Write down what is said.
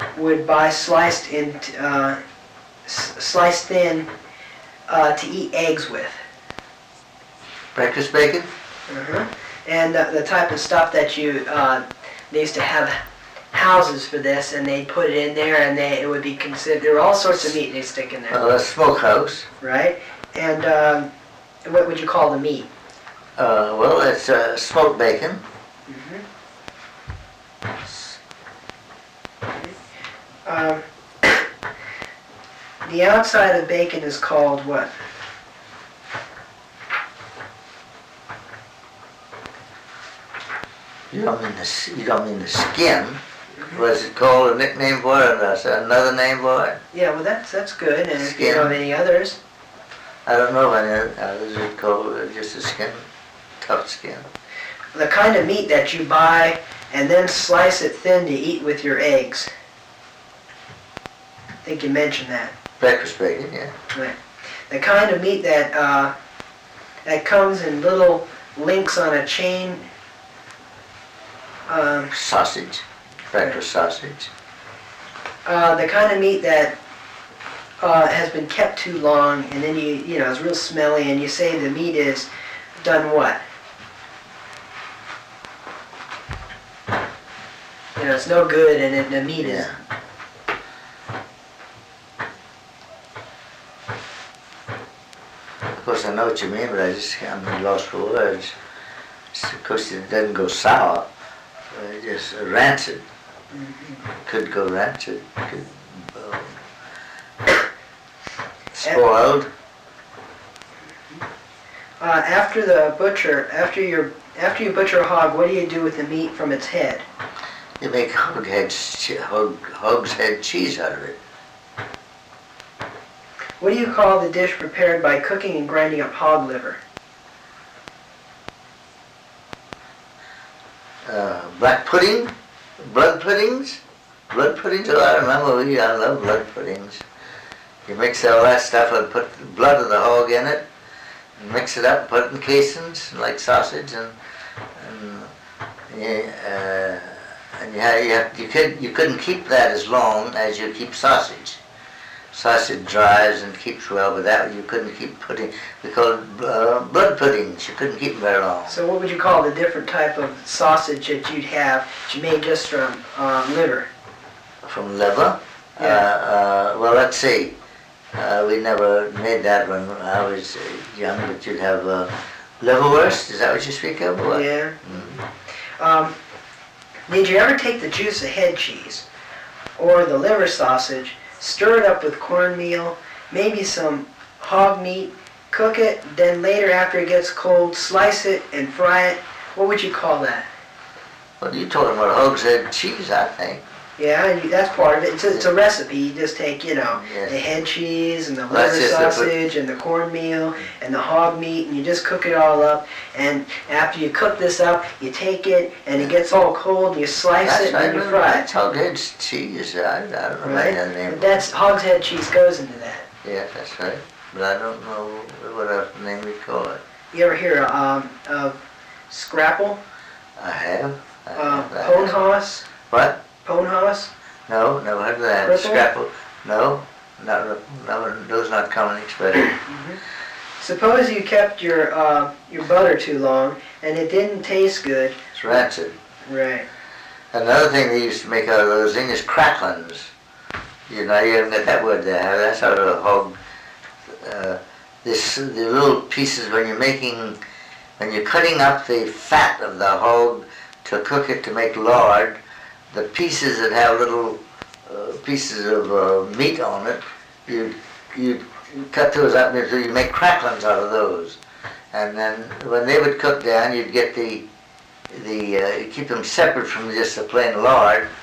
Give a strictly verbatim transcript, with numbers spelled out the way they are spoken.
would buy sliced in, uh, s- sliced thin uh, to eat eggs with. Breakfast bacon? Uh-huh. And uh, the type of stuff that you, uh, they used to have houses for this, and they'd put it in there, and they it would be considered, there were all sorts of meat they stick in there. Well, a smokehouse. Right? And um, what would you call the meat? Uh, well, it's uh, smoked bacon. Mm-hmm. Um, the outside of bacon is called what? You don't mean the s- you don't mean the skin. Was it called a nickname for it, or is there another name for it? Yeah, well that's that's good. And if you Skin. know of any others, I don't know if any others are called uh, just the skin, tough skin. the kind of meat that you buy and then slice it thin to eat with your eggs. I think you mentioned that. Breakfast bacon, yeah. Right. The kind of meat that uh, that comes in little links on a chain. Um, Sausage, breakfast sausage. uh, the kind of meat that uh, has been kept too long, and then you you know it's real smelly, and you say the meat is done what? You know, it's no good, and it, the meat is. Yeah. Of course, I know what you mean, but I just I'm lost for words. It's, of course, it doesn't go sour. Uh, just rancid. Mhm. Could go rancid. Could uh, spoiled. Uh, after the butcher, after you after you butcher a hog, what do you do with the meat from its head? You make hog head, che- hog, hog's head cheese out of it. What do you call the dish prepared by cooking and grinding up hog liver? Uh, black pudding, blood puddings, blood puddings. Oh, I remember. We I love blood puddings. You mix all that stuff and put the blood of the hog in it, and mix it up, put it in casings like sausage, and and you, uh, and you had, you, had, you could you couldn't keep that as long as you keep sausage. Sausage dries and keeps well, but that you couldn't keep putting. We call it uh, blood puddings. You couldn't keep them very long. So what would you call the different type of sausage that you'd have that you made just from um, liver? From liver? Yeah. Uh, uh, well, let's see. Uh, we never made that when I was uh, young, but you'd have uh, liverwurst. Is that what you speak of? Or what? Yeah. Mhm. Um, did you ever take the juice of head cheese or the liver sausage, stir it up with cornmeal, maybe some hog meat, cook it, then later after it gets cold, slice it and fry it? What would you call that? Well, you're talking about hog's head cheese, I think. Yeah, and you, that's part of it. It's a, it's a recipe. You just take, you know, Yes. the head cheese and the Well, that's liver just the- sausage and the cornmeal and the hog meat, and you just cook it all up. And after you cook this up, you take it, and it gets all cold, and you slice That's it, and then you right. fry it. That's hog's head cheese. I, I don't know Right? that name. That's hog's head cheese goes into that. Yes, that's right. But I don't know what else name we call it. You ever hear um, of scrapple? I have. I Uh, have, I have. Ponehaus? What? Ponehaus? No, never heard of that. Cripple? Scrapple? No, not, no, those not common expressions. Mm-hmm. Suppose you kept your uh, your butter too long, and it didn't taste good. It's rancid. Right. Another thing they used to make out of those things is cracklings. You know, you haven't got that word there. That's out of a hog. Uh, this, the little pieces when you're making, when you're cutting up the fat of the hog to cook it to make lard, the pieces that have little uh, pieces of uh, meat on it, you you cut those up until you make cracklings out of those, and then when they would cook down, you'd get the the uh, keep them separate from just the plain lard,